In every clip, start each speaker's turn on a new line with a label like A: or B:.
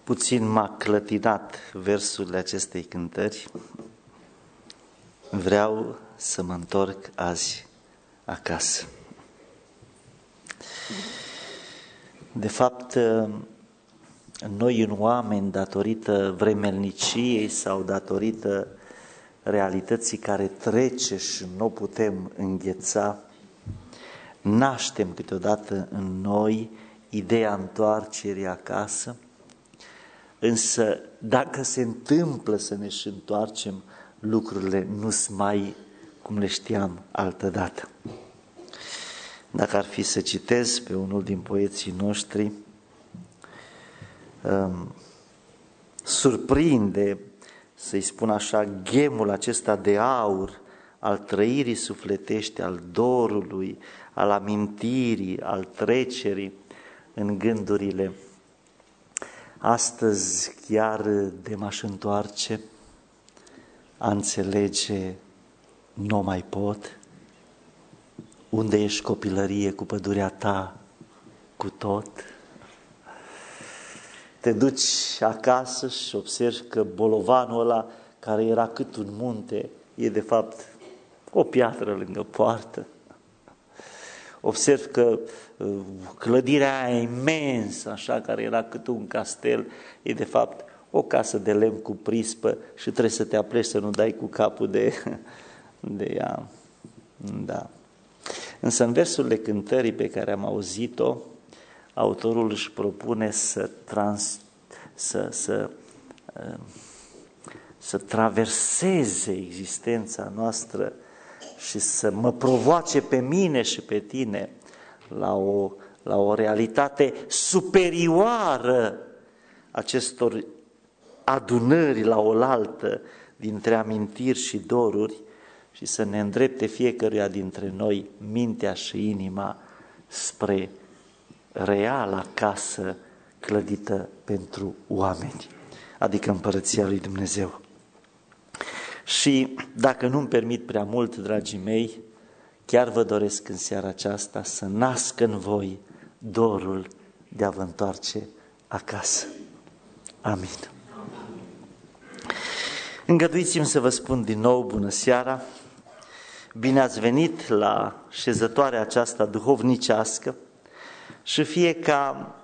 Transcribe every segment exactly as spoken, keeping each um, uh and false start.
A: Puțin m-a clătinat versurile acestei cântări. Vreau să mă întorc azi acasă. De fapt, noi în oameni, datorită vremelniciei sau datorită realității care trece și nu o putem îngheța, naștem câteodată în noi ideea întoarcerii acasă, însă dacă se întâmplă să ne și întoarcem, lucrurile nu sunt mai cum le știam altădată. Dacă ar fi să citez pe unul din poeții noștri, um, surprinde, să-i spun așa, ghemul acesta de aur al trăirii sufletești, al dorului, al amintirii, al trecerii în gândurile. Astăzi chiar de m-aș întoarce, a înțelege nu mai pot. Unde ești copilărie cu pădurea ta, cu tot? Te duci acasă și observi că bolovanul ăla care era cât un munte e de fapt o piatră lângă poartă. Observi că clădirea aia imensă, așa, care era cât un castel, e de fapt o casă de lemn cu prispă și trebuie să te apleci să nu dai cu capul de, de ea. Da. Însă în versurile cântării pe care am auzit-o, autorul își propune să, trans, să, să, să traverseze existența noastră și să mă provoace pe mine și pe tine la o, la o realitate superioară acestor adunări la oaltă dintre amintiri și doruri și să ne îndrepte fiecăruia dintre noi mintea și inima spre reala casă clădită pentru oameni, adică Împărăția lui Dumnezeu. Și dacă nu-mi permit prea mult, dragii mei, chiar vă doresc în seara aceasta să nască în voi dorul de a vă întoarce acasă. Amin. Îngăduiți-mi să vă spun din nou bună seara, bine ați venit la șezătoarea aceasta duhovnicească și fie ca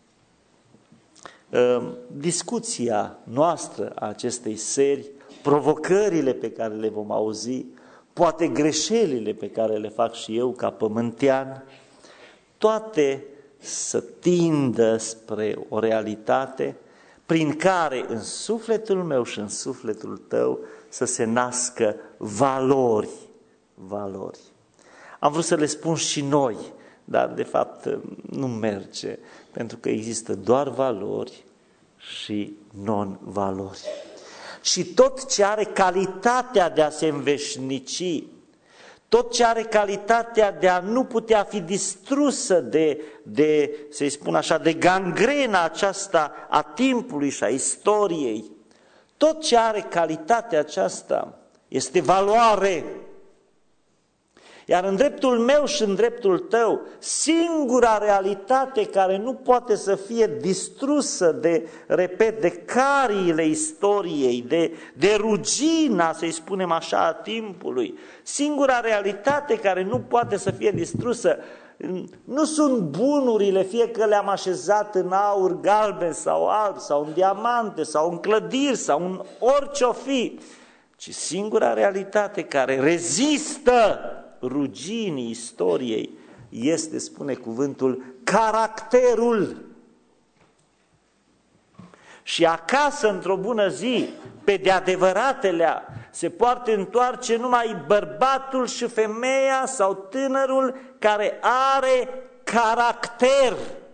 A: uh, discuția noastră a acestei seri, provocările pe care le vom auzi, poate greșelile pe care le fac și eu ca pământean, toate să tindă spre o realitate prin care în sufletul meu și în sufletul tău să se nască valori, valori. Am vrut să le spun și noi, dar de fapt nu merge, pentru că există doar valori și non-valori. Și tot ce are calitatea de a se înveșnici, tot ce are calitatea de a nu putea fi distrusă de, de să-i spun așa, de gangrena aceasta a timpului și a istoriei, tot ce are calitatea aceasta este valoare. Iar în dreptul meu și în dreptul tău, singura realitate care nu poate să fie distrusă de, repet, de cariile istoriei, de, de rugina, să-i spunem așa, a timpului, singura realitate care nu poate să fie distrusă, nu sunt bunurile, fie că le-am așezat în aur galben sau alb, sau în diamante, sau în clădiri, sau în orice-o fi, ci singura realitate care rezistă ruginii istoriei este, spune cuvântul, caracterul. Și acasă, într-o bună zi, pe de adevăratelea, se poate întoarce numai bărbatul și femeia sau tânărul care are caracter.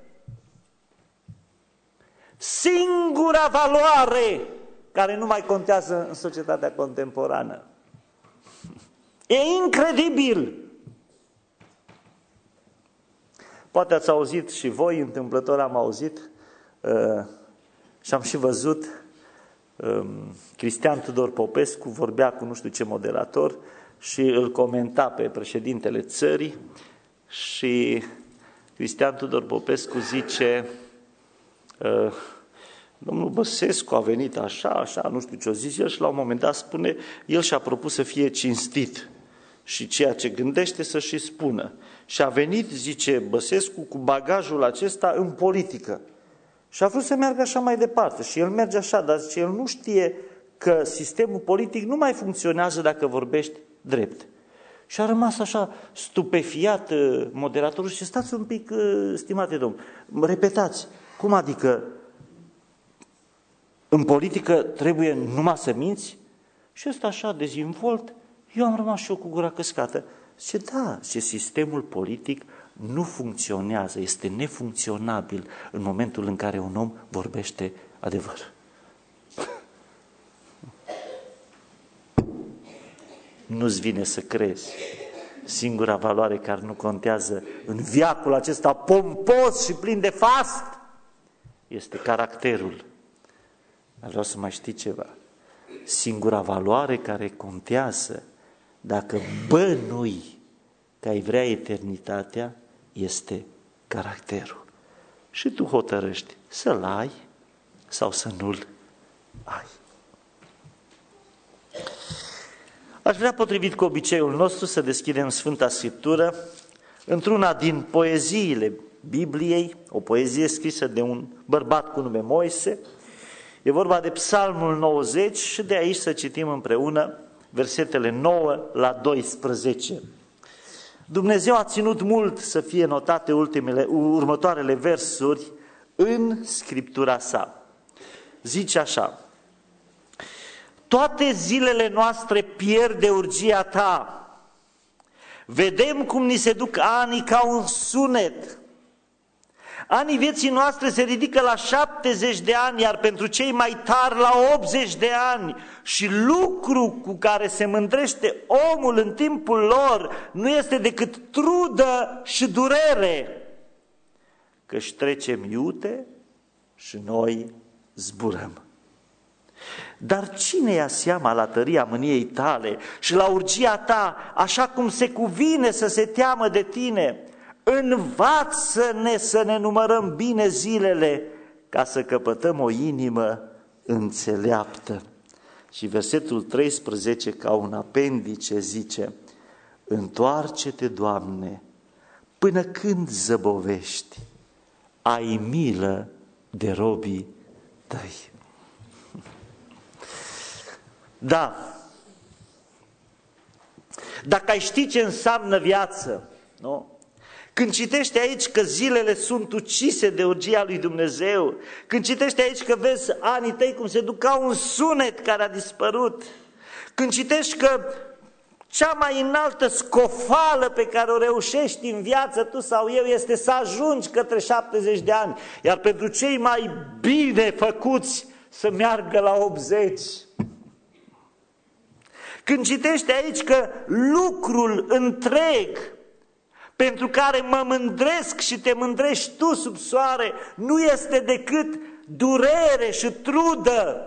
A: Singura valoare care nu mai contează în societatea contemporană. E incredibil! Poate ați auzit și voi, întâmplător am auzit uh, și am și văzut, uh, Cristian Tudor Popescu vorbea cu nu știu ce moderator și îl comenta pe președintele țării și Cristian Tudor Popescu zice, uh, Domnul Băsescu a venit așa, așa, nu știu ce o zis el și la un moment dat spune, el și-a propus să fie cinstit și ceea ce gândește să și spună. Și a venit, zice Băsescu, cu bagajul acesta în politică. Și a vrut să meargă așa mai departe. Și el merge așa, dar zice, el nu știe că sistemul politic nu mai funcționează dacă vorbești drept. Și a rămas așa stupefiat moderatorul și stați un pic, stimate domn, repetați, cum adică în politică trebuie numai să minți? Și ăsta așa dezinvolt, eu am rămas și eu cu gura căscată. Zice, da, zice, sistemul politic nu funcționează, este nefuncționabil în momentul în care un om vorbește adevăr. Nu-ți vine să crezi. Singura valoare care nu contează în viacul acesta pompos și plin de fast este caracterul. Dar vreau să mai știi ceva. Singura valoare care contează dacă bănui că ai vrea eternitatea este caracterul. Și tu hotărăști să-l ai sau să nu-l ai. Aș vrea, potrivit cu obiceiul nostru, să deschidem Sfânta Scriptură într-una din poeziile Bibliei, o poezie scrisă de un bărbat cu nume Moise. E vorba de Psalmul nouăzeci și de aici să citim împreună versetele nouă la doisprezece. Dumnezeu a ținut mult să fie notate ultimele, următoarele versuri în Scriptura sa. Zice așa: toate zilele noastre pierd de urgia ta. Vedem cum ni se duc anii ca un sunet. Anii vieții noastre se ridică la șaptezeci de ani, iar pentru cei mai tari la optzeci de ani. Și lucru cu care se mândrește omul în timpul lor nu este decât trudă și durere. Căci trecem iute și noi zburăm. Dar cine ia seama la tăria mâniei tale și la urgia ta, așa cum se cuvine să se teamă de tine? Învață-ne să ne numărăm bine zilele, ca să căpătăm o inimă înțeleaptă. Și versetul treisprezece, ca un apendice, zice: întoarce-te, Doamne, până când zăbovești, ai milă de robii tăi. Da, dacă ai ști ce înseamnă viață, nu? Când citești aici că zilele sunt ucise de urgia lui Dumnezeu, când citești aici că vezi anii tăi cum se duc ca un sunet care a dispărut, când citești că cea mai înaltă scofală pe care o reușești în viață tu sau eu este să ajungi către șaptezeci de ani, iar pentru cei mai bine făcuți să meargă la optzeci. Când citești aici că lucrul întreg pentru care mă mândresc și te mândrești tu sub soare nu este decât durere și trudă,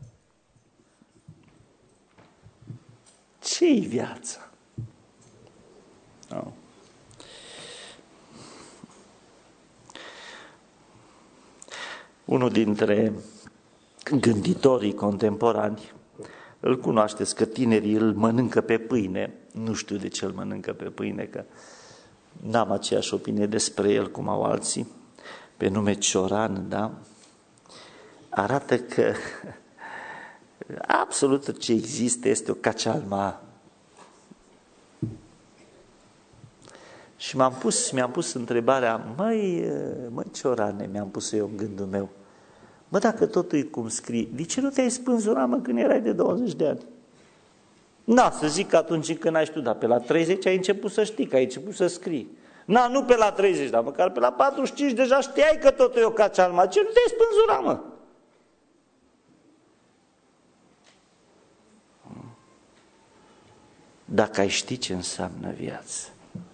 A: ce-i viața? No. Unul dintre gânditorii contemporani, îl cunoașteți că tinerii îl mănâncă pe pâine, nu știu de ce îl mănâncă pe pâine, că n-am aceeași opinie despre el cum au alții, pe nume Cioran, da? Arată că absolut tot ce există este o cacealma. Și m-am pus, mi-am pus întrebarea, măi, măi Ciorane, mi-am pus eu în gândul meu, mă, dacă totul e cum scrii, de ce nu te-ai spânzurat, mă, când erai de douăzeci de ani? Na, să zic că atunci când ai știut, dar pe la treizeci ai început să știi, că ai început să scrii. Na, nu pe la treizeci, dar măcar pe la patruzeci și cinci deja știai că totul e o cacealma. Ce nu te-ai spânzurat, mă? Dacă ai ști ce înseamnă viață.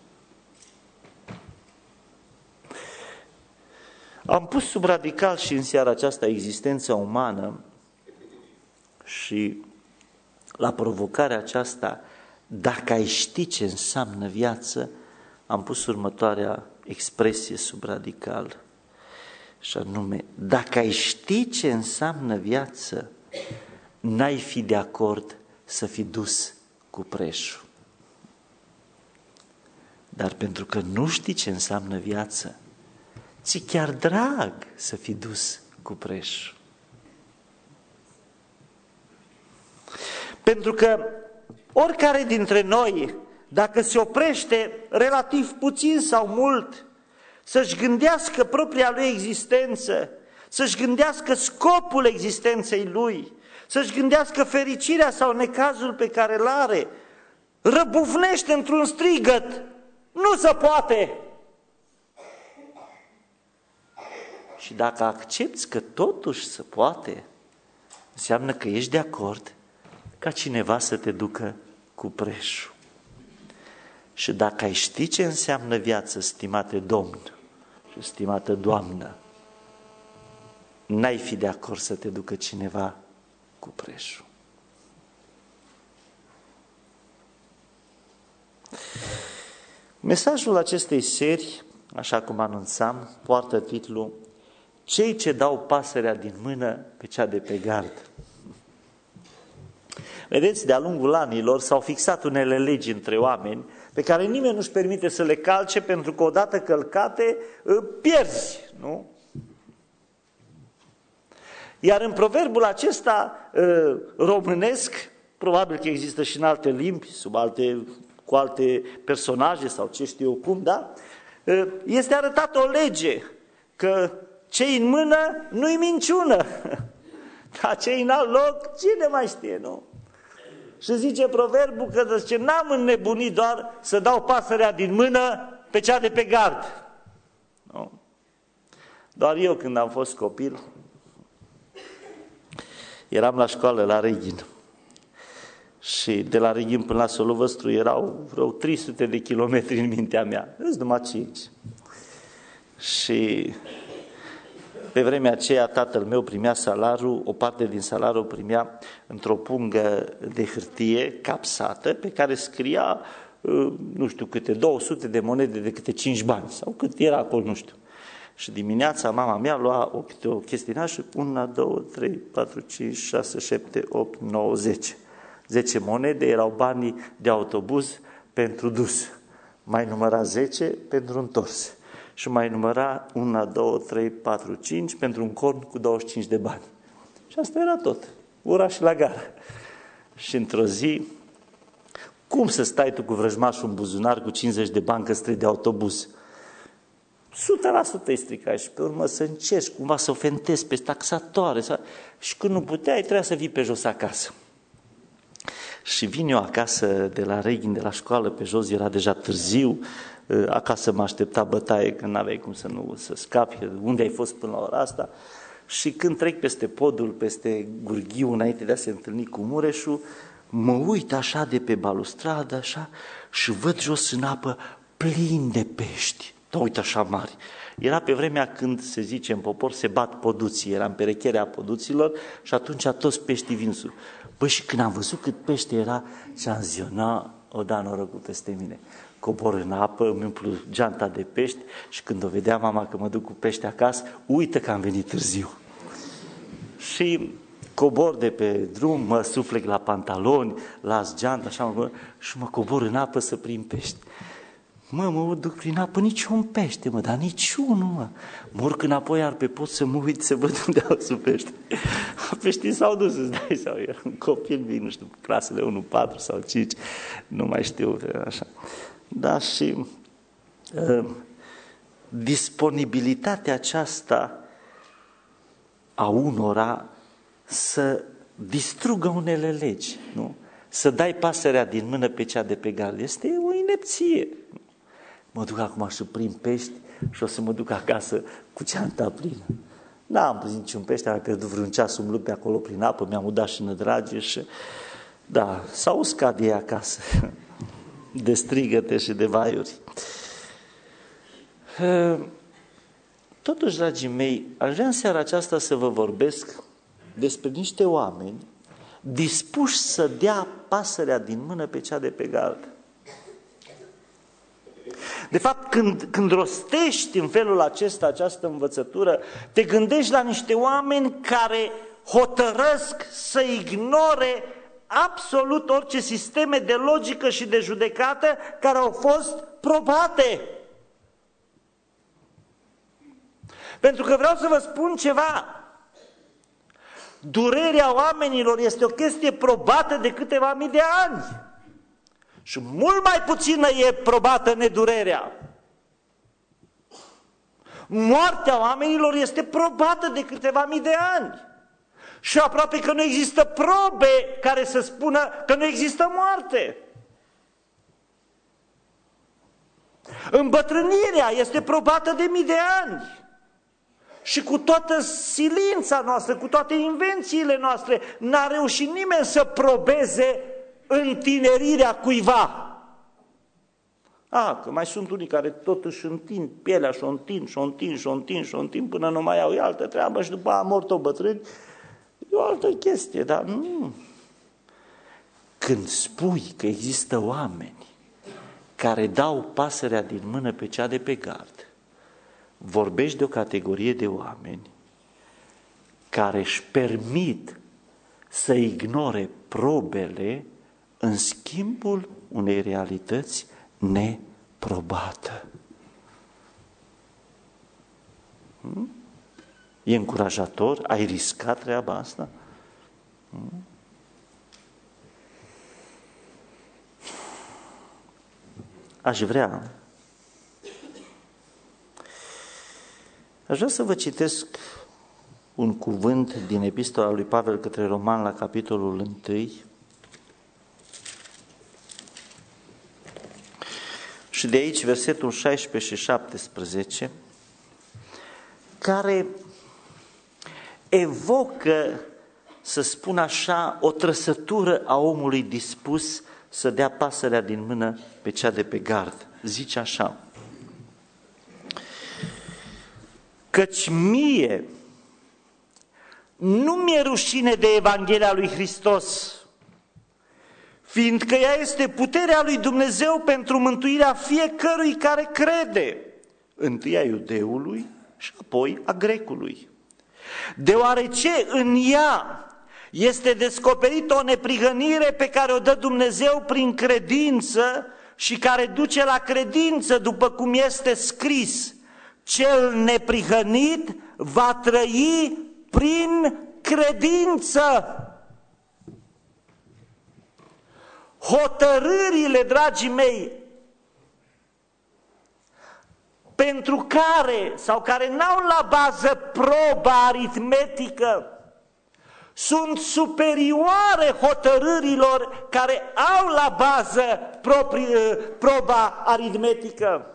A: Am pus sub radical și în seara aceasta existența umană și la provocarea aceasta, dacă ai ști ce înseamnă viață, am pus următoarea expresie sub radical. Și anume, dacă ai ști ce înseamnă viață, n-ai fi de acord să fii dus cu preșul. Dar pentru că nu știi ce înseamnă viață, ți chiar drag să fii dus cu preșul. Pentru că oricare dintre noi, dacă se oprește relativ puțin sau mult, să-și gândească propria lui existență, să-și gândească scopul existenței lui, să-și gândească fericirea sau necazul pe care îl are, răbufnește într-un strigăt: nu se poate! Și dacă accepți că totuși se poate, înseamnă că ești de acord ca cineva să te ducă cu preșul. Și dacă ai ști ce înseamnă viață, stimate domn și stimată doamnă, n-ai fi de acord să te ducă cineva cu preșul. Mesajul acestei serii, așa cum anunțam, poartă titlul Cei ce dau pasărea din mână pe cea de pe gard. Vedeți, de-a lungul anilor s-au fixat unele legi între oameni pe care nimeni nu-și permite să le calce, pentru că odată călcate pierzi, nu? Iar în proverbul acesta românesc, probabil că există și în alte limbi, sub alte, cu alte personaje sau ce știu eu cum, da? Este arătată o lege, că ce în mână nu-i minciună, dar ce în alt loc, cine mai știe, nu? Și zice proverbul că zice, n-am înnebunit doar să dau pasărea din mână pe cea de pe gard. Nu? Doar eu, când am fost copil, eram la școală la Reghin. Și de la Reghin până la Solovăstru erau vreo trei sute de kilometri în mintea mea. Îți numai cinci. Și pe vremea aceea tatăl meu primea salariul, o parte din salariul primea într-o pungă de hârtie capsată pe care scria, nu știu câte, două sute de monede de câte cinci bani sau cât era acolo, nu știu. Și dimineața mama mea lua o, o chestină și unu, doi, trei, patru, cinci, șase, șapte, opt, nouă, zece. zece monede erau banii de autobuz pentru dus. Mai număra zece pentru întors. Și mai număra unu, doi, trei, patru, cinci pentru un corn cu douăzeci și cinci de bani. Și asta era tot. Ura și la gară. Și într-o zi, cum să stai tu cu vrăjmașul în buzunar cu cincizeci de bani către de autobuz? o sută la sută îi stricai și pe urmă să încerci cumva să o fentezi pe taxatoare. Sau... Și când nu puteai, trebuia să vii pe jos acasă. Și vin eu acasă de la Reghin, de la școală, pe jos, era deja târziu, acasă mă aștepta bătaie, că n-aveai cum să nu să scapi, unde ai fost până la ora asta. Și când trec peste podul, peste Gurghiu, înainte de a se întâlni cu Mureșul, mă uit așa de pe balustradă, așa, și văd jos în apă plin de pești. Da, uite așa mari. Era pe vremea când, se zice în popor, se bat poduții, era în perecherea poduților și atunci toți peștii vin sus. Băi, și când am văzut cât pește era, și-am zis, na, o da norocul peste mine. Cobor în apă, îmi umplu geanta de pești și când o vedea mama că mă duc cu pește acasă, uită că am venit târziu. Și cobor de pe drum, mă suflec la pantaloni, las geanta, așa, mă, și mă cobor în apă să prind pești. Mă, mă duc prin apă, niciun pește, mă, dar niciunul, mă. Mă urc înapoi, iar pe pot să mă uit, să văd unde au sub pește. Peștii s-au dus, îți dai, sau era un copil mic, nu știu, clasele unu, patru sau cinci, nu mai știu, așa. Da, și uh, disponibilitatea aceasta a unora să distrugă unele legi, nu? Să dai pasărea din mână pe cea de pe gard, este o inepție. Mă duc acum și prind pești și o să mă duc acasă cu geanta plină. N-am prins niciun pește, am pierdut vreun ceas umblut pe acolo prin apă, mi-am udat și nădrage și... Da, s-au uscat de ei acasă, de strigăte și de vaiuri. Totuși, dragii mei, aș vrea în seara aceasta să vă vorbesc despre niște oameni dispuși să dea pasărea din mână pe cea de pe gard. De fapt, când, când rostești în felul acesta această învățătură, te gândești la niște oameni care hotărăsc să ignore absolut orice sisteme de logică și de judecată care au fost probate. Pentru că vreau să vă spun ceva. Durerea oamenilor este o chestie probată de câteva mii de ani. Și mult mai puțină e probată nedurerea. Moartea oamenilor este probată de câteva mii de ani. Și aproape că nu există probe care să spună că nu există moarte. Îmbătrânirea este probată de mii de ani. Și cu toată silința noastră, cu toate invențiile noastre, n-a reușit nimeni să probeze întinerirea cuiva. A, că mai sunt unii care tot își întind pielea și o întind, și o întind, și o întind, și o întind până nu mai au, e altă treabă și după a mort o bătrâni. E o altă chestie, dar nu. Când spui că există oameni care dau pasărea din mână pe cea de pe gard, vorbești de o categorie de oameni care își permit să ignore probele în schimbul unei realități neprobată. Hmm? E încurajator? Ai riscat treaba asta? Hmm? Aș vrea Aș vrea să vă citesc un cuvânt din epistola lui Pavel către Roman la capitolul unu și de aici versetul șaisprezece și șaptesprezece, care evocă, să spun așa, o trăsătură a omului dispus să dea pasărea din mână pe cea de pe gard. Zice așa: căci mie nu mi-e rușine de Evanghelia lui Hristos, fiindcă ea este puterea lui Dumnezeu pentru mântuirea fiecărui care crede, întâi a iudeului și apoi a grecului. Deoarece în ea este descoperită o neprihănire pe care o dă Dumnezeu prin credință și care duce la credință, după cum este scris: cel neprihănit va trăi prin credință. Hotărârile, dragii mei, pentru care, sau care n-au la bază proba aritmetică, sunt superioare hotărârilor care au la bază proprii, proba aritmetică.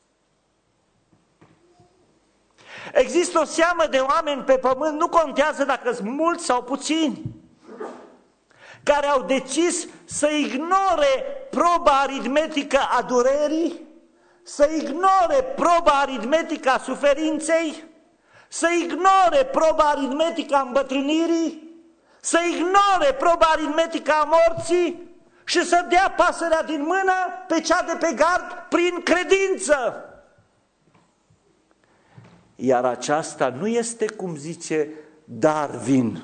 A: Există o seamă de oameni pe pământ, nu contează dacă sunt mulți sau puțini, care au decis să ignore proba aritmetică a durerii, să ignore proba aritmetică a suferinței, să ignore proba aritmetică a îmbătrânirii, să ignore proba aritmetică a morții și să dea pasărea din mână pe cea de pe gard prin credință. Iar aceasta nu este, cum zice Darwin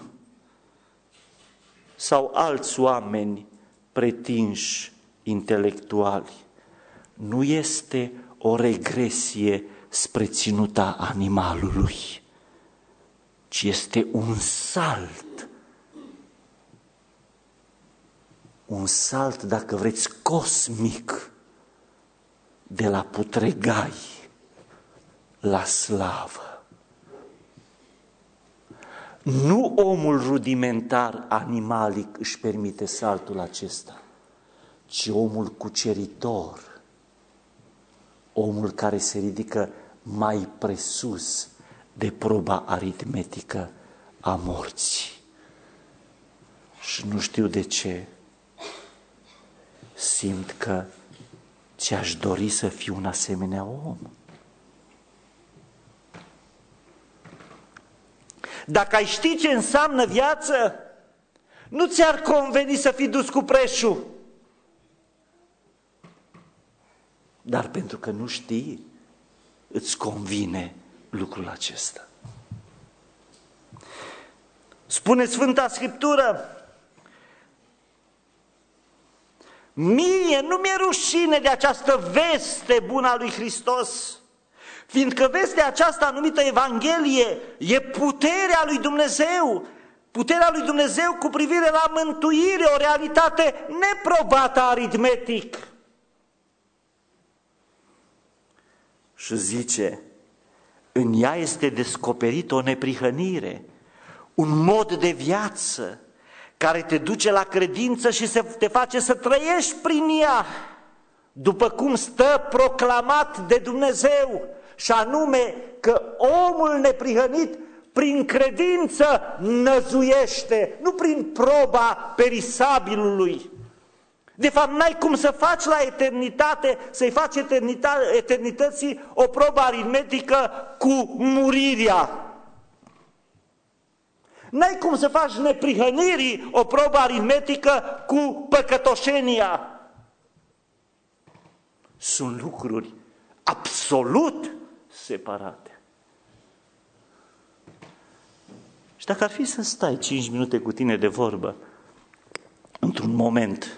A: sau alți oameni pretinși intelectuali, nu este o regresie spre ținuta animalului, ci este un salt, un salt, dacă vreți, cosmic, de la putregai la slavă. Nu omul rudimentar, animalic, își permite saltul acesta, ci omul cuceritor, omul care se ridică mai presus de proba aritmetică a morții. Și nu știu de ce simt că ți-aș dori să fiu un asemenea om. Dacă ai ști ce înseamnă viață, nu ți-ar conveni să fii dus cu preșul. dar pentru că nu știi, îți convine lucrul acesta. Spune Sfânta Scriptură, mie nu mi-e rușine de această veste bună a lui Hristos, fiindcă vestea aceasta numită Evanghelie e puterea lui Dumnezeu, puterea lui Dumnezeu cu privire la mântuire, o realitate neprobată aritmetic. Și zice, în ea este descoperită o neprihănire, un mod de viață care te duce la credință și te face să trăiești prin ea, după cum stă proclamat de Dumnezeu, și anume că omul neprihănit prin credință năzuiește, nu prin proba perisabilului. De fapt, n-ai cum să faci la eternitate, să-i faci eternita- eternității o probă aritmetică cu murirea. N-ai cum să faci neprihănirii o probă aritmetică cu păcătoșenia. Sunt lucruri absolut separate. Și dacă ar fi să stai cinci minute cu tine de vorbă, într-un moment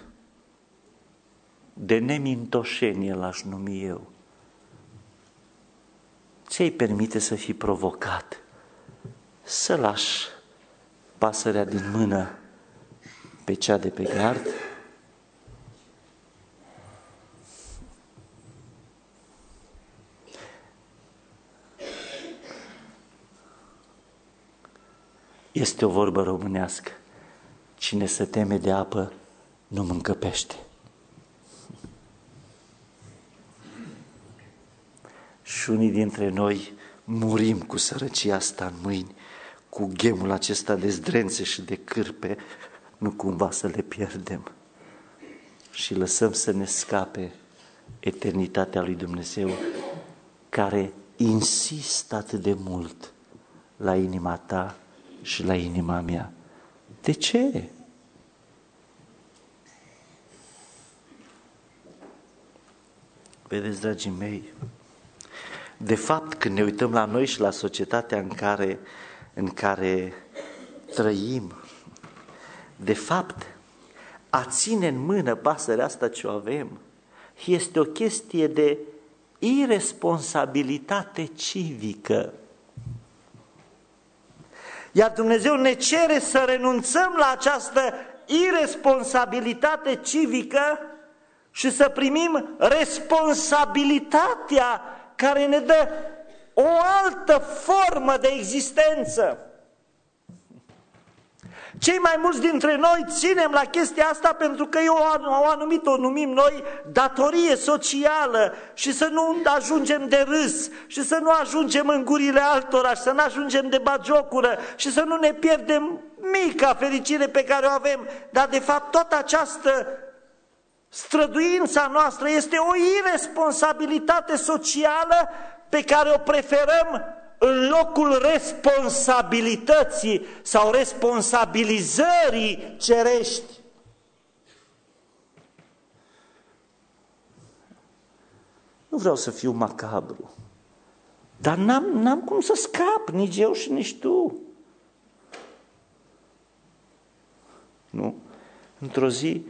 A: de nemintoșenie, l-aș numi eu, ce-i permite să fii provocat să lași pasărea din mână pe cea de pe gard? Este o vorbă românească, cine se teme de apă nu mâncă pește. Și unii dintre noi murim cu sărăcia asta în mâini, cu ghemul acesta de zdrențe și de cârpe, nu cumva să le pierdem și lăsăm să ne scape eternitatea lui Dumnezeu, care insistă atât de mult la inima ta și la inima mea. De ce? Vedeți, dragii mei, de fapt, când ne uităm la noi și la societatea în care, în care trăim, de fapt, a ține în mână pasărea asta ce o avem este o chestie de iresponsabilitate civică. Iar Dumnezeu ne cere să renunțăm la această iresponsabilitate civică și să primim responsabilitatea care ne dă o altă formă de existență. Cei mai mulți dintre noi ținem la chestia asta pentru că e o, o anumită, o numim noi, datorie socială, și să nu ajungem de râs, și să nu ajungem în gurile altora, și să nu ajungem de bagiocură, și să nu ne pierdem mica fericire pe care o avem. Dar de fapt toată această străduința noastră este o iresponsabilitate socială pe care o preferăm în locul responsabilității sau responsabilizării cerești. Nu vreau să fiu macabru, dar n-am, n-am cum să scap, nici eu și nici tu. Nu? Într-o zi,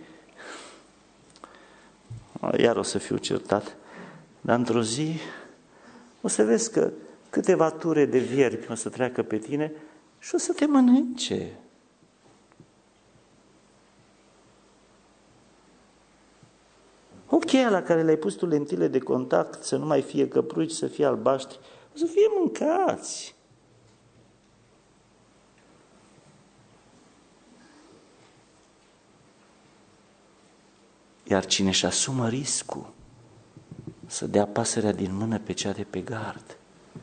A: iar o să fiu certat, dar într-o zi o să vezi că câteva ture de viermi o să treacă pe tine și o să te mănânce. Ochii la care le-ai pus tu lentile de contact să nu mai fie căpruci, să fie albaștri, o să fie mâncați. Iar cine își asumă riscul să dea pasărea din mână pe cea de pe gard,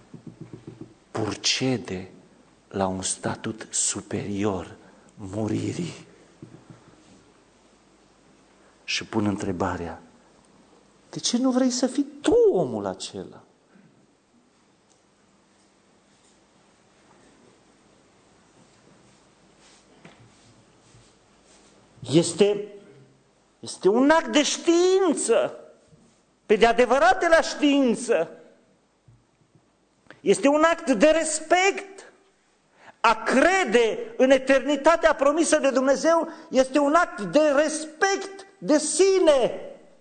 A: purcede la un statut superior muririi. Și pun întrebarea, de ce nu vrei să fii tu omul acela? Este, este un act de știință pe de adevărată la știință. Este un act de respect. A crede în eternitatea promisă de Dumnezeu este un act de respect de sine.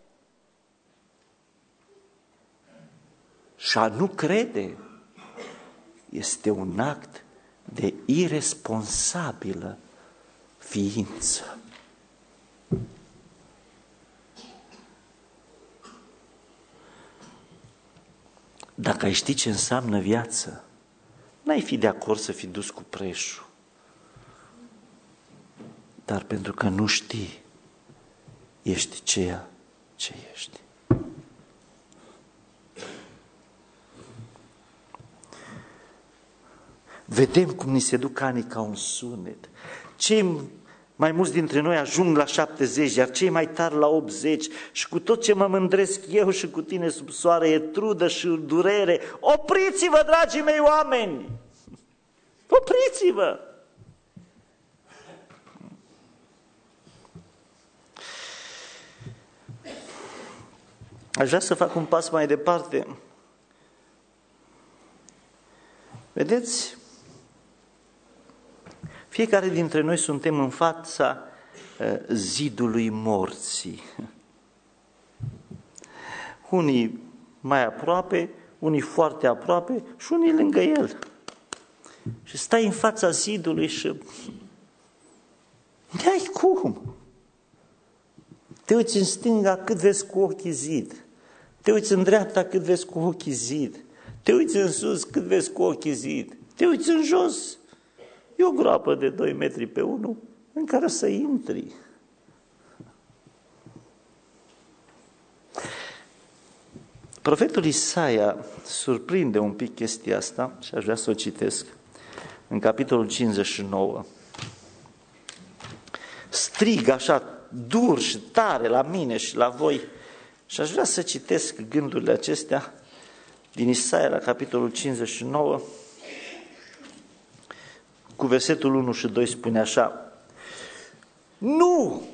A: Și a nu crede este un act de iresponsabilă ființă. Dacă ai ști ce înseamnă viață, n-ai fi de acord să fii dus cu preșul. Dar pentru că nu știi, ești ceea ce ești. Vedem cum ni se duc anii ca un sunet. Cei mai mulți dintre noi ajung la șaptezeci, iar cei mai tari la optzeci. Și cu tot ce mă mândresc eu și cu tine sub soare e trudă și durere. Opriți-vă, dragii mei oameni! Opriți-vă! Aș vrea să fac un pas mai departe. Vedeți? Fiecare dintre noi suntem în fața uh, zidului morții. Unii mai aproape, unii foarte aproape și unii lângă el. Și stai în fața zidului și n-ai cum. Te uiți în stânga cât vezi cu ochii zid. Te uiți în dreapta cât vezi cu ochii zid. Te uiți în sus cât vezi cu ochii zid. Te uiți în jos. E o groapă de doi metri pe unu în care să intri. Profetul Isaia surprinde un pic chestia asta și aș vrea să o citesc. În capitolul cincizeci și nouă. Strig așa dur și tare la mine și la voi și aș vrea să citesc gândurile acestea din Isaia la capitolul cincizeci și nouă. Cu versetul unu și doi spune așa: Nu!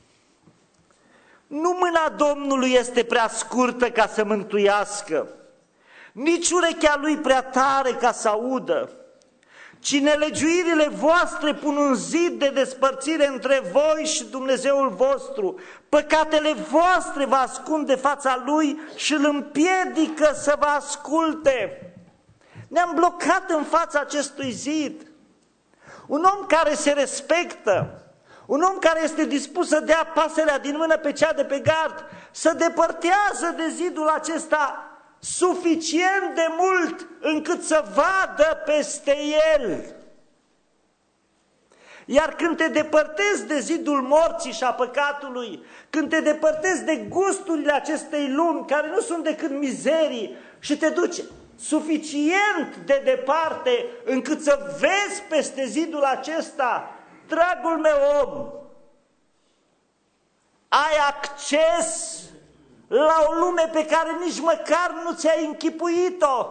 A: Nu mâna Domnului este prea scurtă ca să mântuiască, nici urechea lui prea tare ca să audă, ci nelegiuirile voastre pun un zid de despărțire între voi și Dumnezeul vostru. Păcatele voastre vă ascund de fața lui și îl împiedică să vă asculte. Ne-am blocat în fața acestui zid. Un om care se respectă, un om care este dispus să dea pasărea din mână pe cea de pe gard, să depărtează de zidul acesta suficient de mult încât să vadă peste el. Iar când te depărtezi de zidul morții și a păcatului, când te depărtezi de gusturile acestei lumi, care nu sunt decât mizerii, și te duci suficient de departe încât să vezi peste zidul acesta, dragul meu om, ai acces la o lume pe care nici măcar nu ți-ai închipuit-o.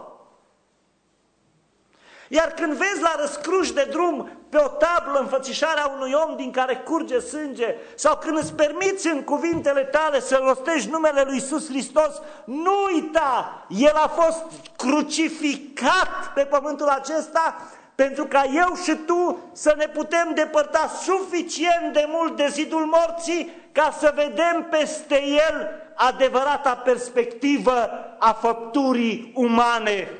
A: Iar când vezi la răscruș de drum pe o tablă înfățișarea unui om din care curge sânge, sau când îți permiți în cuvintele tale să rostești numele lui Iisus Hristos, nu uita, El a fost crucificat pe pământul acesta pentru ca eu și tu să ne putem depărta suficient de mult de zidul morții ca să vedem peste el adevărata perspectivă a făpturii umane.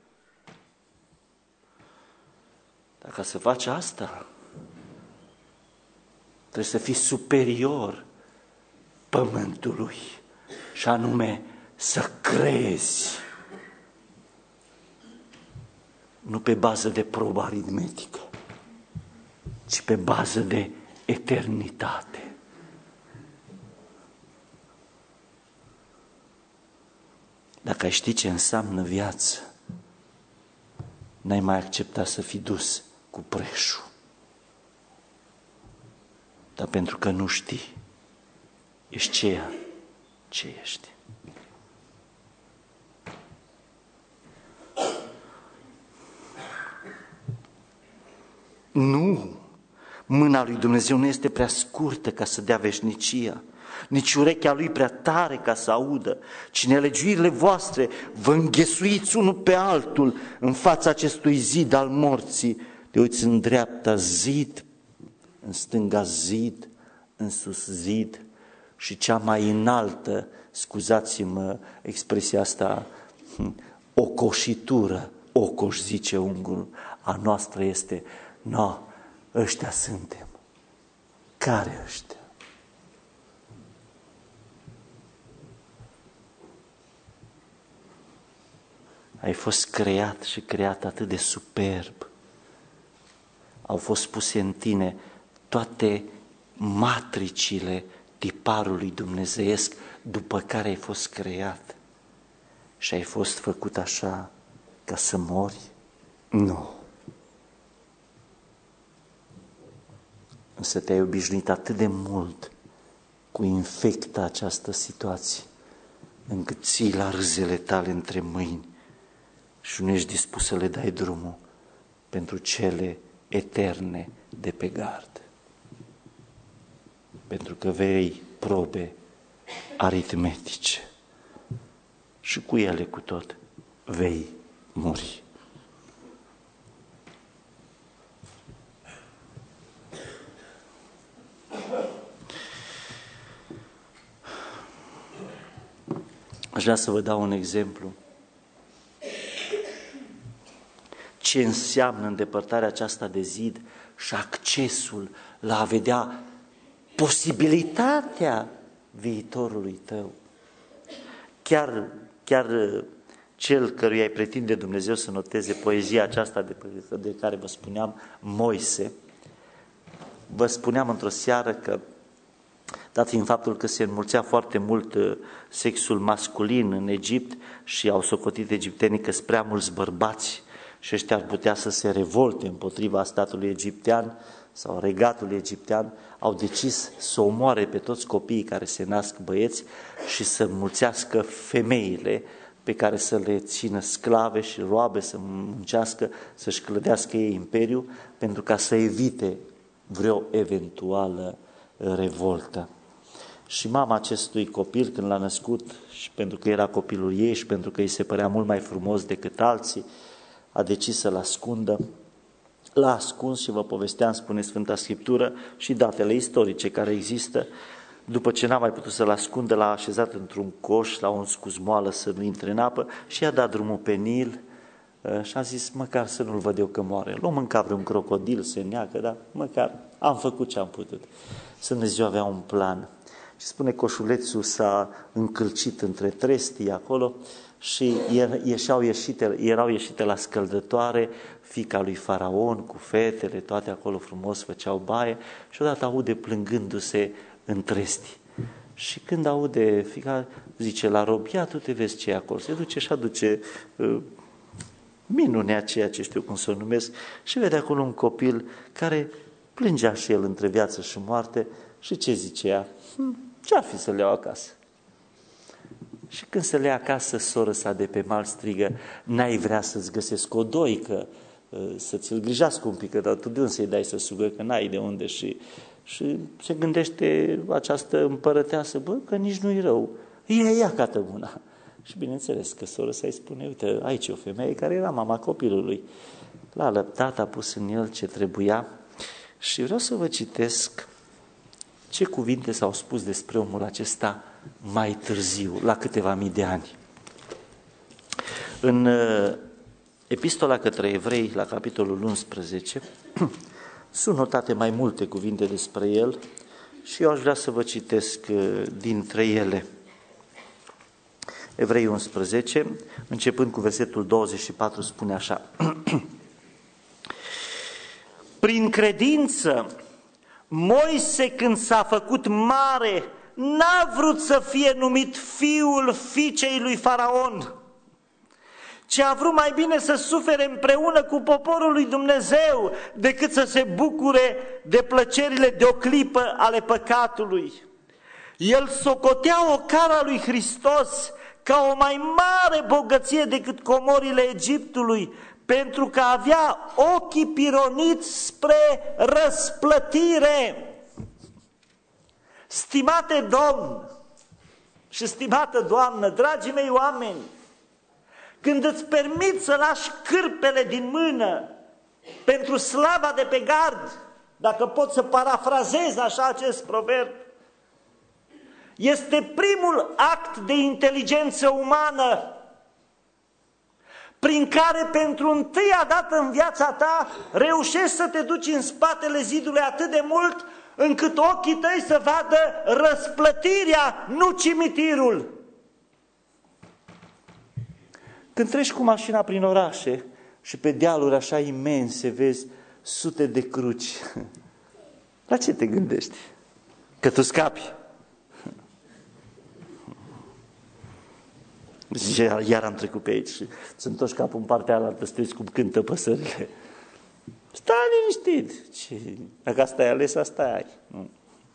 A: Dar ca să faci asta, trebuie să fii superior pământului, și anume să crezi, nu pe bază de probă aritmetică, ci pe bază de eternitate. Dacă ai ști ce înseamnă viață, n-ai mai accepta să fii dus cu preșul. Dar pentru că nu știi, ești ceea ce ești. Nu, mâna lui Dumnezeu nu este prea scurtă ca să dea veșnicia. nici urechea lui prea tare ca să audă, ci nelegiuirile voastre vă înghesuiți unul pe altul în fața acestui zid al morții. Te uiți în dreapta zid, în stânga zid, în sus zid și cea mai înaltă, scuzați-mă expresia asta, o coșitură, ocoș zice ungurul, a noastră este, no, ăștia suntem. Care ăștia? Ai fost creat și creat atât de superb. Au fost puse în tine toate matricile tiparului dumnezeiesc după care ai fost creat. Și ai fost făcut așa ca să mori? Nu. Însă te-ai obișnuit atât de mult cu infecta această situație, încât ții la râzele tale între mâini și nu ești dispus să le dai drumul pentru cele eterne de pe gard. Pentru că vei probe aritmetice și cu ele cu tot vei muri. Aș vrea să vă dau un exemplu. Ce înseamnă îndepărtarea aceasta de zid și accesul la a vedea posibilitatea viitorului tău. Chiar, chiar cel căruia îi pretinde Dumnezeu să noteze poezia aceasta de, de care vă spuneam, Moise, vă spuneam într-o seară că, dat fiind faptul că se înmulțea foarte mult sexul masculin în Egipt și au socotit egiptenii că sunt prea mulți bărbați și ăștia ar putea să se revolte împotriva statului egiptean sau regatului egiptean, au decis să omoare pe toți copiii care se nasc băieți și să înmulțească femeile pe care să le țină sclave și roabe să muncească, să-și clădească ei imperiu, pentru ca să evite vreo eventuală revoltă. Și mama acestui copil, când l-a născut, și pentru că era copilul ei și pentru că îi se părea mult mai frumos decât alții, a decis să-l ascundă. L-a ascuns și vă povesteam, spune Sfânta Scriptură, și datele istorice care există. După ce n-a mai putut să-l ascundă, l-a așezat într-un coș, l-a uns cu zmoală să nu intre în apă și i-a dat drumul pe Nil și a zis, măcar să nu-l văd eu că moare. L-o mânca vreun crocodil, se neacă, dar măcar am făcut ce am putut. Să Dumnezeu avea un plan. Și spune, coșulețul s-a încălcit între trestii acolo și ieșeau ieșite, erau ieșite la scăldătoare fiica lui Faraon cu fetele, toate acolo frumos făceau baie și odată aude plângându-se în trestii. Și când aude fiica, zice la rob, ia tu te vezi ce e acolo. Se duce și aduce uh, minunea ceea ce știu cum să o numesc și vede acolo un copil care plângea și el între viață și moarte și ce zice ea? Hm, ce-ar fi să le iau acasă? Și când se le ia acasă, soră sa de pe mal strigă, n-ai vrea să-ți găsesc o doică, să ți-l grijească un pic, dar tu de unde să-i dai să sugă, că n-ai de unde. Și, și se gândește această împărăteasă, bă, că nici nu-i rău, ia, ia cată una. Și bineînțeles că soră sa îi spune, uite, aici e o femeie care era mama copilului. L-a alăptat, a pus în el ce trebuia și vreau să vă citesc ce cuvinte s-au spus despre omul acesta mai târziu, la câteva mii de ani. În Epistola către Evrei, la capitolul unsprezece, sunt notate mai multe cuvinte despre el și eu aș vrea să vă citesc dintre ele. Evrei unsprezece, începând cu versetul douăzeci și patru, spune așa. Prin credință, Moise, când s-a făcut mare, n-a vrut să fie numit fiul fiicei lui Faraon, ci a vrut mai bine să sufere împreună cu poporul lui Dumnezeu decât să se bucure de plăcerile de o clipă ale păcatului. El socotea ocara lui Hristos ca o mai mare bogăție decât comorile Egiptului, pentru că avea ochii pironiți spre răsplătire. Stimate Domn și stimată Doamnă, dragii mei oameni, când îți permiți să lași cârpele din mână pentru slava de pe gard, dacă pot să parafrazez așa acest proverb, este primul act de inteligență umană prin care pentru întâia dată în viața ta reușești să te duci în spatele zidului atât de mult încât ochii tăi să vadă răsplătirea, nu cimitirul. Când treci cu mașina prin orașe și pe dealuri așa imense vezi sute de cruci, la ce te gândești? Că tu scapi. Iar, iar am trecut pe aici și sunt toți capul în partea alaltă, stăți cum cântă păsările. Stai liniștit. Ce? Dacă asta ai ales, asta ai. Nu.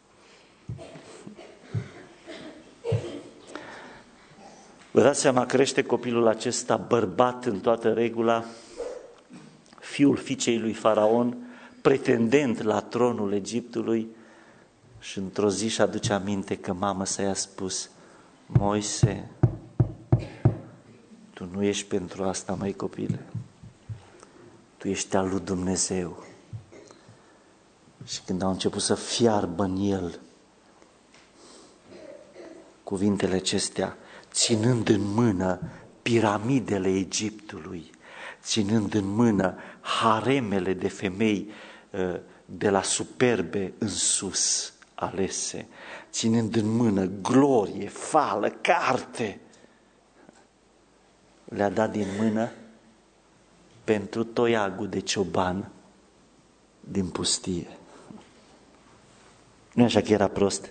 A: Vă dați seama, crește copilul acesta bărbat în toată regula, fiul fiicei lui Faraon, pretendent la tronul Egiptului, și într-o zi și aduce aminte că mama sa i-a spus: Moise, tu nu ești pentru asta, măi copile, tu ești al lui Dumnezeu. Și când au început să fiarbă în el cuvintele acestea, ținând în mână piramidele Egiptului, ținând în mână haremele de femei de la superbe în sus alese, ținând în mână glorie, fală, carte, le-a dat din mână pentru toiagul de cioban din pustie. Nu e așa că era prost?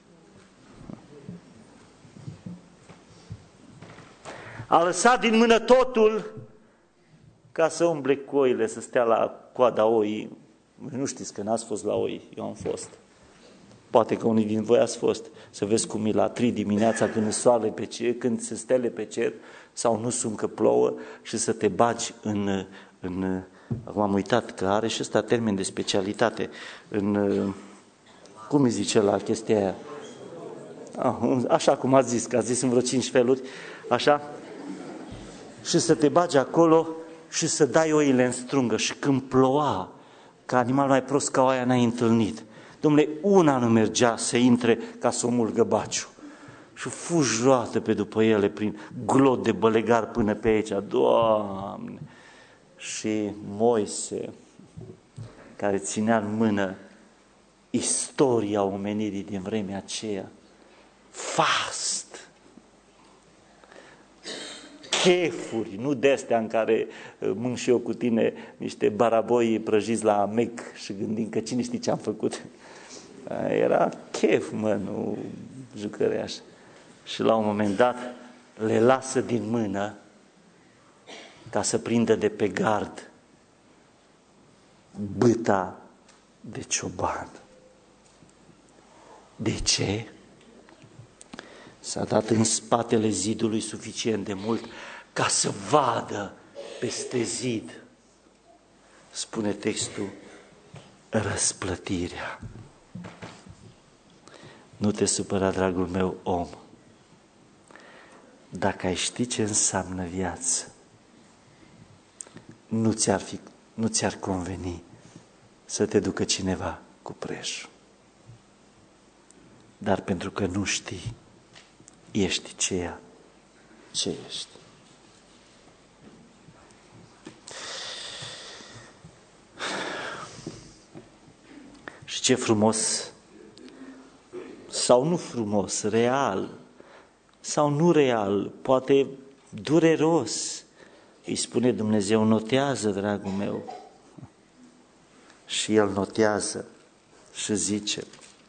A: A lăsat din mână totul ca să umble cu oile, să stea la coada oii. Nu știți că n-ați fost la oi, eu am fost. Poate că unii din voi ați fost. Să vezi cum e la trei dimineața când soare pe cer, când se stele pe cer sau nu sunt că plouă și să te bagi în, în acum am uitat că are și ăsta termen de specialitate, în, cum îi zice la chestia aia? Ah, așa cum ați zis, că ați zis în vreo cinci feluri, așa? Și să te bagi acolo și să dai oile în strungă și când ploua, ca animal mai prost ca oaia n-ai întâlnit. Dom'le, una nu mergea să intre ca să o mulgă baciu. Și fugi roată pe după ele prin glod de bălegar până pe aici. Doamne! Și Moise, care ținea în mână istoria omenirii din vremea aceea, fast, chefuri, nu de-astea în care mânc și eu cu tine niște baraboi prăjiți la mec și gândim că cine știe ce am făcut. Era chef, mă, nu jucăreaș. Și la un moment dat le lasă din mână ca să prindă de pe gard bâta de cioban. De ce? S-a dat în spatele zidului suficient de mult ca să vadă peste zid, spune textul, răsplătirea. Nu te supăra, dragul meu om, dacă ai ști ce înseamnă viață, nu ți-ar fi, nu ți-ar conveni să te ducă cineva cu preșul. Dar pentru că nu știi, ești ceea ce ești. Și ce frumos, sau nu frumos, real, sau nu real, poate dureros, îi spune Dumnezeu, notează, dragul meu. Și El notează și zice: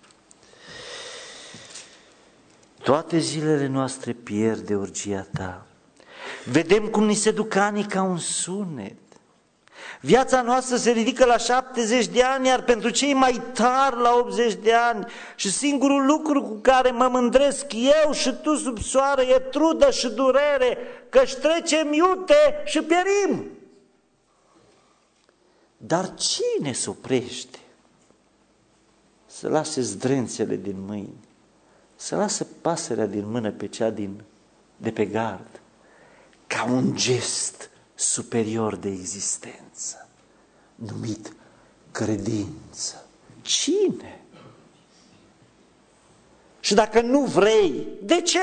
A: toate zilele noastre pierde urgia ta. Vedem cum ni se duc anii ca un sunet. Viața noastră se ridică la șaptezeci de ani, iar pentru cei mai tari la optzeci de ani. Și singurul lucru cu care mă mândresc eu și tu sub soare e trudă și durere, că-și trecem iute și pierim. Dar cine se oprește să lase zdrențele din mâini, să lasă pasărea din mână pe cea din, de pe gard, ca un gest superior de existență, numit credință. Cine? Și dacă nu vrei, de ce?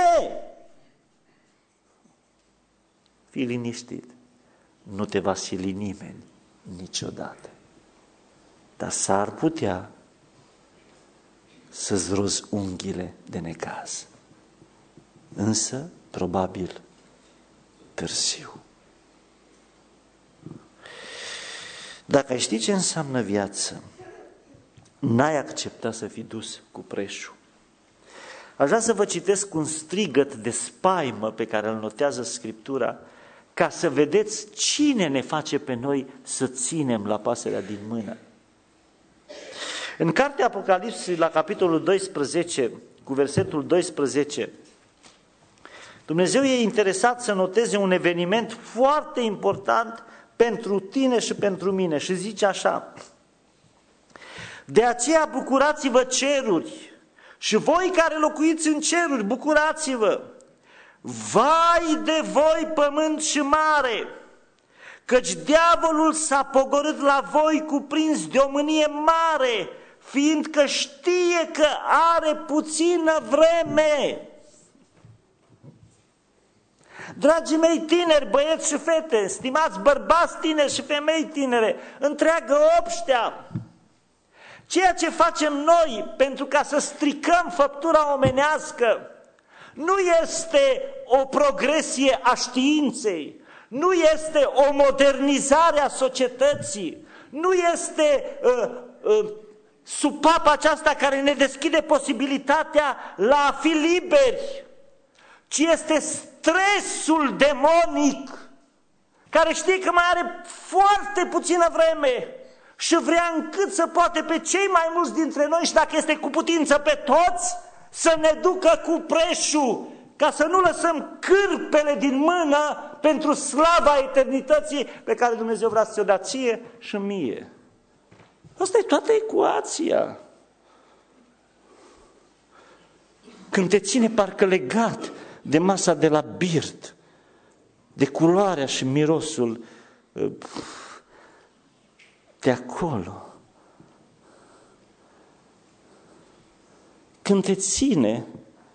A: Fii liniștit, nu te va sili nimeni niciodată. Dar s-ar putea să-ți rozi unghiile de necaz. Însă, probabil, târziu. Dacă ai ști ce înseamnă viață, n-ai accepta să fii dus cu preșul. Aș vrea să vă citesc un strigăt de spaimă pe care îl notează Scriptura, ca să vedeți cine ne face pe noi să ținem la pasărea din mână. În cartea Apocalipsei, la capitolul doisprezece, cu versetul doisprezece, Dumnezeu e interesat să noteze un eveniment foarte important pentru tine și pentru mine și zice așa: de aceea bucurați-vă ceruri și voi care locuiți în ceruri, bucurați-vă! Vai de voi pământ și mare, căci diavolul s-a pogorât la voi cuprins de o mânie mare, fiindcă știe că are puțină vreme. Dragii mei tineri, băieți și fete, stimați bărbați tineri și femei tinere, întreagă obștea, ceea ce facem noi pentru ca să stricăm făptura omenească nu este o progresie a științei, nu este o modernizare a societății, nu este uh, uh, supapa aceasta care ne deschide posibilitatea la a fi liberi, ci este stresul demonic care știe că mai are foarte puțină vreme și vrea încât să poate pe cei mai mulți dintre noi, și dacă este cu putință pe toți, să ne ducă cu preșul, ca să nu lăsăm cârpele din mână pentru slava eternității pe care Dumnezeu vrea să ți-o dea ție și mie. Asta e toată ecuația. Când te ține parcă legat de masa de la birt, de culoarea și mirosul de acolo, când te ține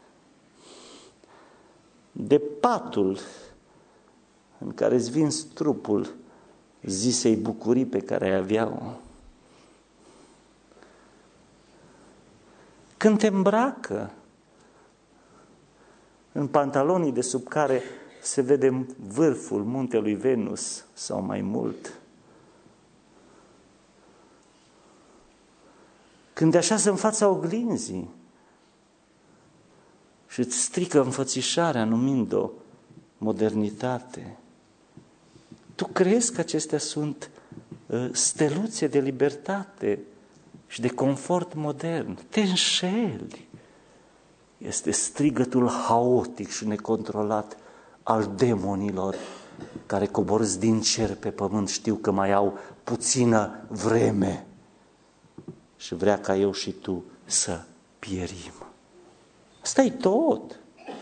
A: de patul în care îți vinzi trupul zisei bucurii pe care ai avea-o, când te îmbracă în pantalonii de sub care se vede vârful muntelui Venus sau mai mult, când te așează în fața oglinzii și îți strică înfățișarea numind-o modernitate, tu crezi că acestea sunt uh, steluțe de libertate și de confort modern? Te înșeli. Este strigătul haotic și necontrolat al demonilor care coborâți din cer pe pământ, știu că mai au puțină vreme și vrea ca eu și tu să pierim. Asta-i tot.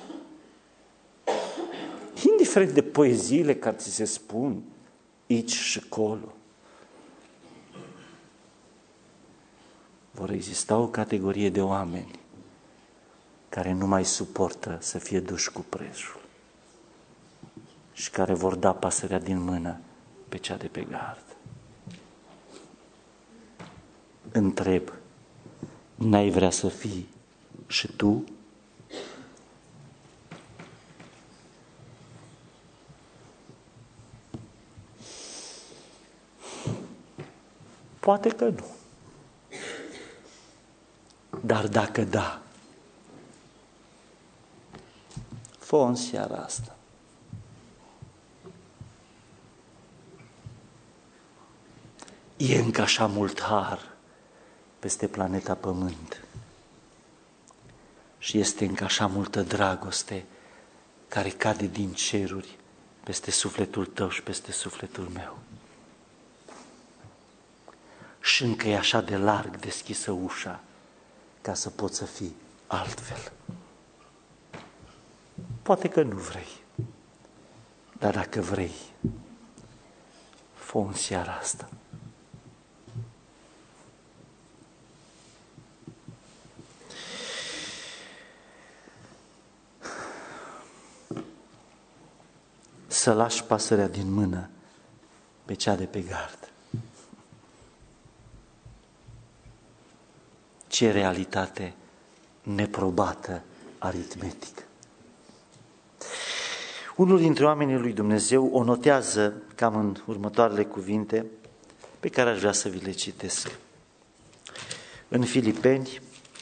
A: Indiferent de poeziile care ți se spun aici și acolo, vor exista o categorie de oameni care nu mai suportă să fie duși cu preșul și care vor da pasărea din mână pe cea de pe gard. Întreb, n-ai vrea să fii și tu? Poate că nu. Dar dacă da, fă-o în seara asta. E încă așa mult har peste planeta Pământ și este încă așa multă dragoste care cade din ceruri peste sufletul tău și peste sufletul meu. Și încă e așa de larg deschisă ușa ca să poți să fii altfel. Poate că nu vrei, dar dacă vrei, fă în seara asta. Să lași pasărea din mână pe cea de pe gard. Ce realitate neprobată aritmetic. Unul dintre oamenii lui Dumnezeu o notează cam în următoarele cuvinte pe care aș vrea să vi le citesc. În Filipeni,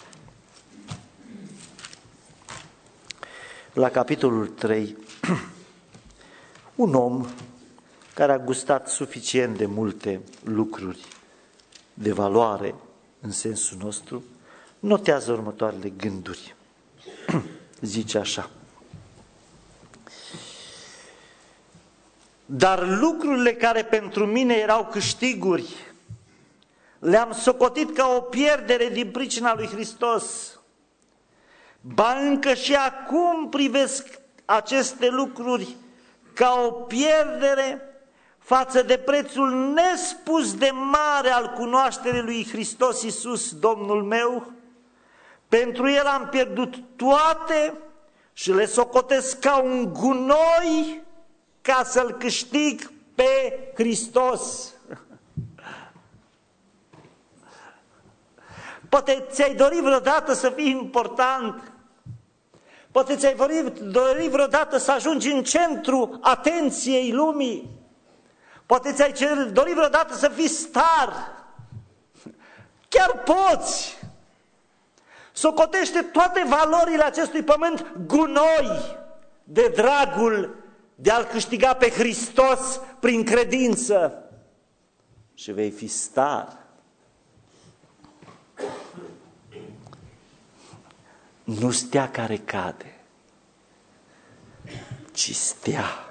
A: la capitolul trei, un om care a gustat suficient de multe lucruri de valoare în sensul nostru, notează următoarele gânduri. Zice așa: dar lucrurile care pentru mine erau câștiguri, le-am socotit ca o pierdere din pricina lui Hristos. Ba încă și acum privesc aceste lucruri ca o pierdere față de prețul nespus de mare al cunoașterii lui Hristos Iisus, Domnul meu. Pentru El am pierdut toate și le socotesc ca un gunoi ca să-L câștig pe Hristos. Poate ți-ai dorit vreodată să fii important. Poate ți-ai dorit vreodată să ajungi în centru atenției lumii. Poate ți-ai dorit vreodată să fii star. Chiar poți. Socotește toate valorile acestui pământ gunoi de dragul de a-L câștiga pe Hristos prin credință. Și vei fi star. Nu stea care cade, ci stea.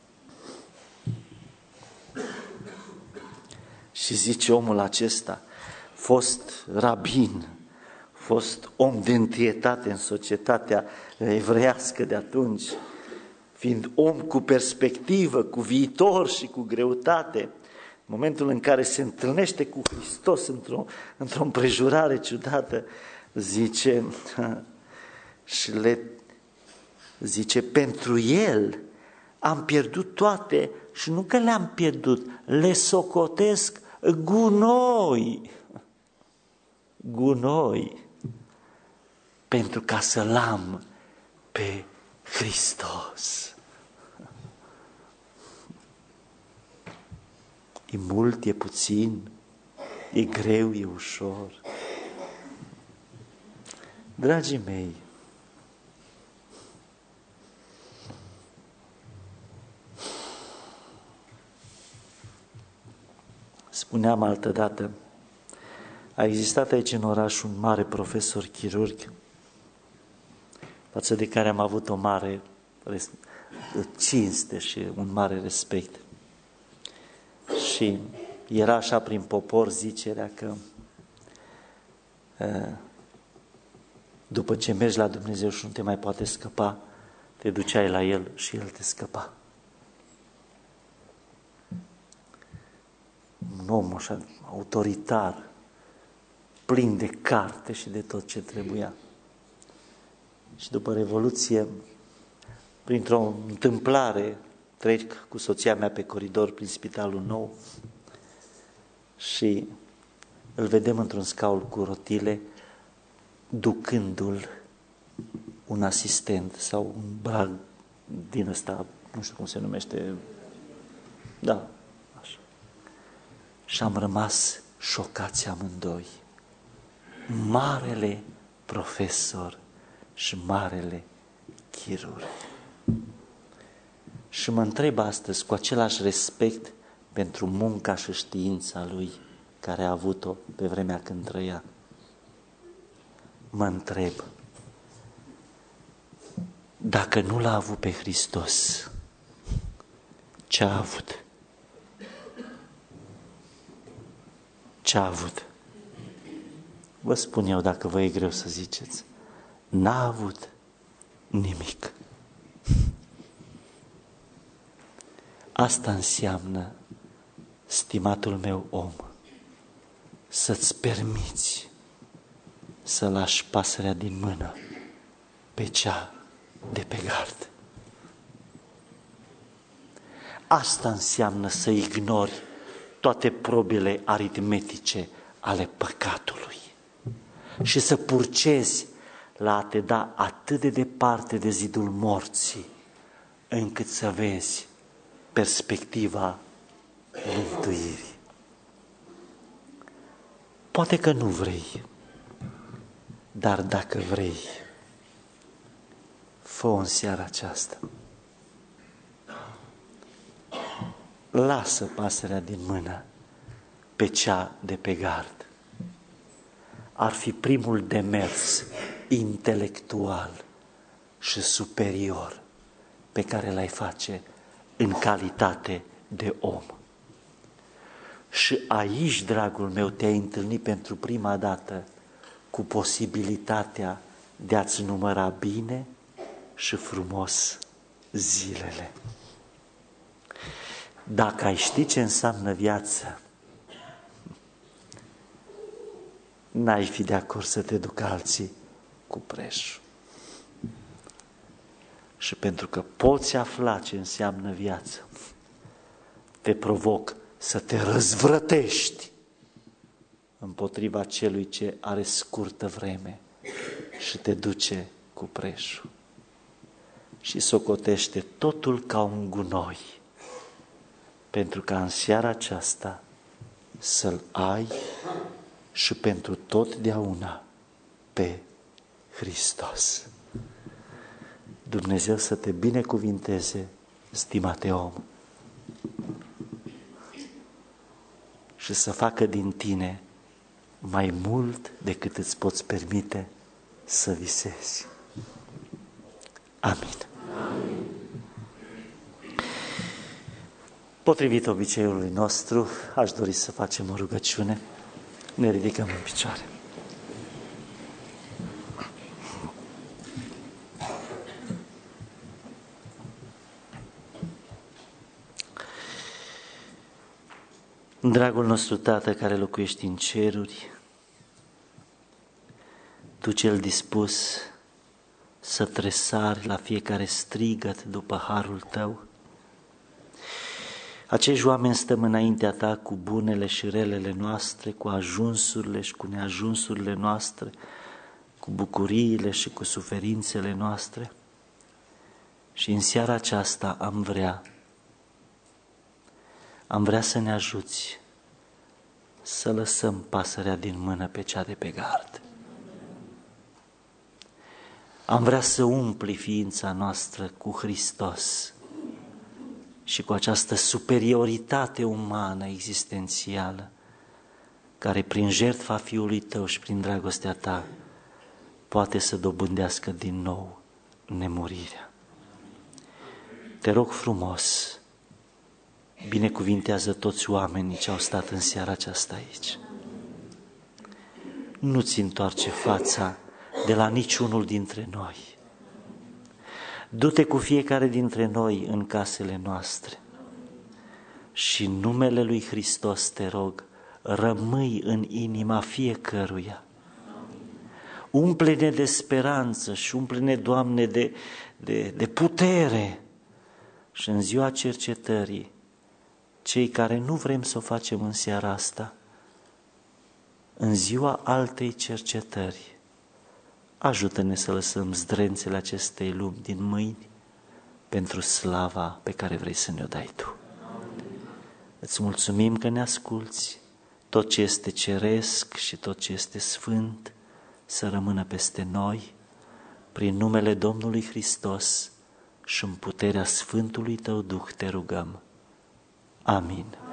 A: Și zice omul acesta, fost rabin, fost om de întâietate în societatea evreiască de atunci, fiind om cu perspectivă, cu viitor și cu greutate, în momentul în care se întâlnește cu Hristos într-o, într-o împrejurare ciudată, zice, și le zice, pentru El am pierdut toate și nu că le-am pierdut, le socotesc gunoi, gunoi, pentru ca să-L am pe Hristos. E mult, e puțin, e greu, e ușor. Dragii mei, spuneam altădată, a existat aici în oraș un mare profesor chirurg, față de care am avut o mare cinste și un mare respect. Și era așa prin popor zicerea că după ce mergi la Dumnezeu și nu te mai poate scăpa, te duceai la El și El te scăpa. Un om așa autoritar, plin de carte și de tot ce trebuia. Și după Revoluție, printr-o întâmplare, trec cu soția mea pe coridor prin Spitalul Nou și îl vedem într-un scaun cu rotile, ducându-l un asistent sau un brag din ăsta, nu știu cum se numește, da, așa. Și am rămas șocați amândoi. Marele profesor și marele chirurg. Și mă întreb astăzi, cu același respect pentru munca și știința lui care a avut-o pe vremea când trăia, mă întreb, dacă nu l-a avut pe Hristos, ce a avut? Ce a avut? vă spun eu dacă vă e greu să ziceți, n-a avut nimic. Asta înseamnă, stimatul meu om, să-ți permiți să lași pasărea din mână pe cea de pe gard. Asta înseamnă să ignori toate probele aritmetice ale păcatului și să purcezi la a te da atât de departe de zidul morții, încât să vezi perspectiva mântuirii. Poate că nu vrei, dar dacă vrei, fă-o în seara aceasta. Lasă pasărea din mână pe cea de pe gard. Ar fi primul demers intelectual și superior pe care l-ai face în calitate de om. Și aici, dragul meu, te-ai întâlnit pentru prima dată cu posibilitatea de a-ți număra bine și frumos zilele. Dacă ai ști ce înseamnă viață, n-ai fi de acord să te ducă alții cu preșul. Și pentru că poți afla ce înseamnă viață, te provoc să te răzvrătești împotriva celui ce are scurtă vreme și te duce cu preșul. Și socotește totul ca un gunoi, pentru ca în seara aceasta să-L ai și pentru totdeauna pe Hristos. Dumnezeu să te binecuvinteze, stimate om, și să facă din tine mai mult decât îți poți permite să visezi. Amin. Amin. Potrivit obiceiului nostru, aș dori să facem o rugăciune. Ne ridicăm în picioare. Dragul nostru Tată care locuiești în ceruri, Tu cel dispus să tresari la fiecare strigăt după harul Tău, acești oameni stăm înaintea Ta cu bunele și relele noastre, cu ajunsurile și cu neajunsurile noastre, cu bucuriile și cu suferințele noastre. Și în seara aceasta am vrea, am vrea să ne ajuți să lăsăm pasărea din mână pe cea de pe gard. Am vrea să umpli ființa noastră cu Hristos și cu această superioritate umană, existențială, care prin jertfa Fiului Tău și prin dragostea Ta poate să dobândească din nou nemurirea. Te rog frumos, binecuvintează toți oamenii ce au stat în seara aceasta aici. Nu-ți întoarce fața de la niciunul dintre noi. Du-te cu fiecare dintre noi în casele noastre și în numele lui Hristos te rog, rămâi în inima fiecăruia. Umple-ne de speranță și umple-ne, Doamne, de, de, de putere. Și în ziua cercetării, cei care nu vrem să o facem în seara asta, în ziua altei cercetări, ajută-ne să lăsăm zdrențele acestei lumi din mâini pentru slava pe care vrei să ne-o dai Tu. Îți mulțumim că ne asculți, tot ce este ceresc și tot ce este sfânt să rămână peste noi, prin numele Domnului Hristos și în puterea Sfântului Tău Duh te rugăm. Amin.